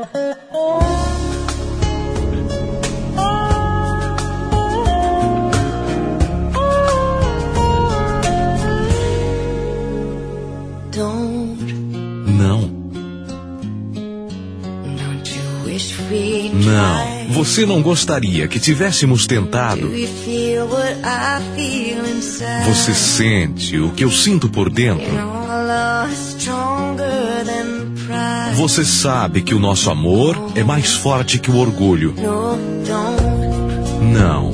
Não, você não gostaria que tivéssemos tentado? Você sente o que eu sinto por dentro? Você sabe que o nosso amor é mais forte que o orgulho. Não.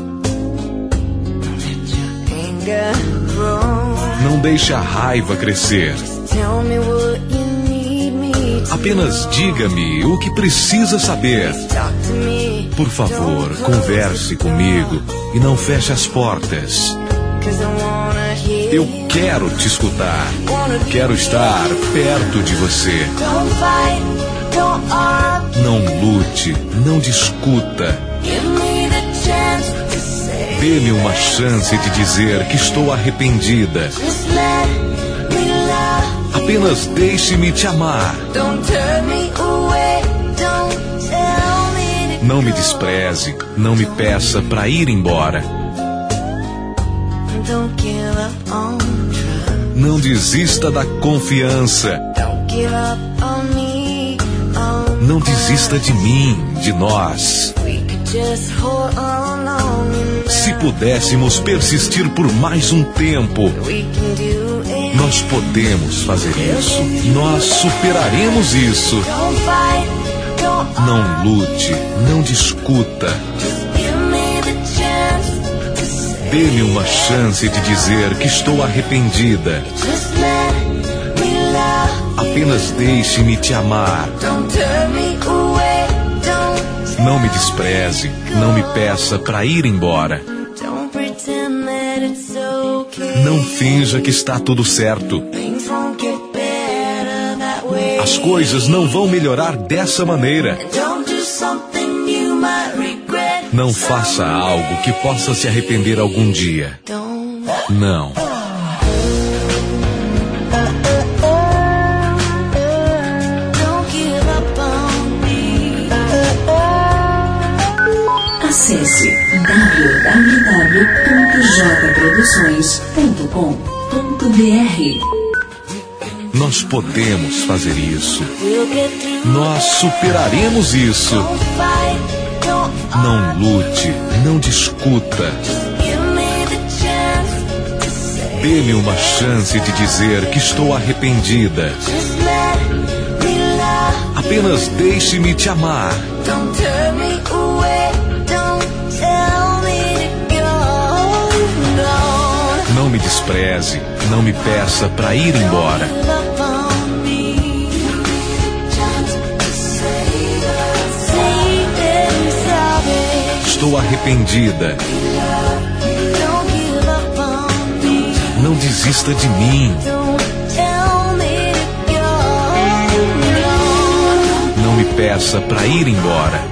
Não deixe a raiva crescer. Apenas diga-me o que precisa saber. Por favor, converse comigo e não feche as portas. Eu quero te escutar. Quero estar perto de você. Não lute, não discuta. Dê-me uma chance de dizer que estou arrependida. Apenas deixe-me te amar. Não me despreze, não me peça para ir embora. Não desista da confiança. Não desista de mim, de nós. Se pudéssemos persistir por mais um tempo, nós podemos fazer isso. Nós superaremos isso. Não lute, não discuta. Dê-me uma chance de dizer que estou arrependida. Apenas deixe-me te amar. Não me despreze, não me peça para ir embora. Não finja que está tudo certo. As coisas não vão melhorar dessa maneira. Não faça algo que possa se arrepender algum dia. Não. Acesse www.jproduções.com.br. Nós podemos fazer isso. Nós superaremos isso. Não lute, não discuta. Dê-me uma chance de dizer que estou arrependida. Apenas deixe-me te amar. Não me despreze, não me peça para ir embora. Estou arrependida. Não desista de mim. Não me peça para ir embora.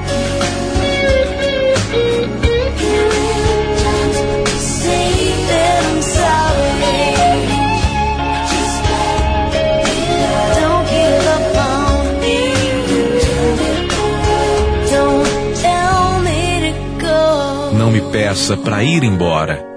Não me peça para ir embora.